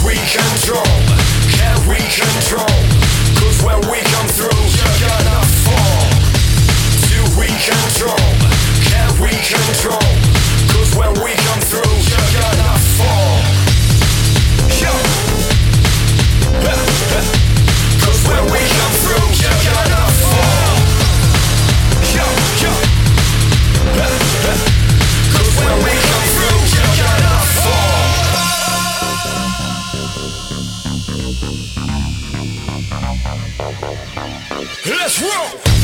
we control? Can we control? 'Cause when we come through, you're gonna fall. Do we control? Can we control? 'Cause when we come through, you're gonna fall. Yo. 'Cause when we come through, you're gonna fall. Yo, yo. 'Cause when we come through, you're gonna fall. Let's roll!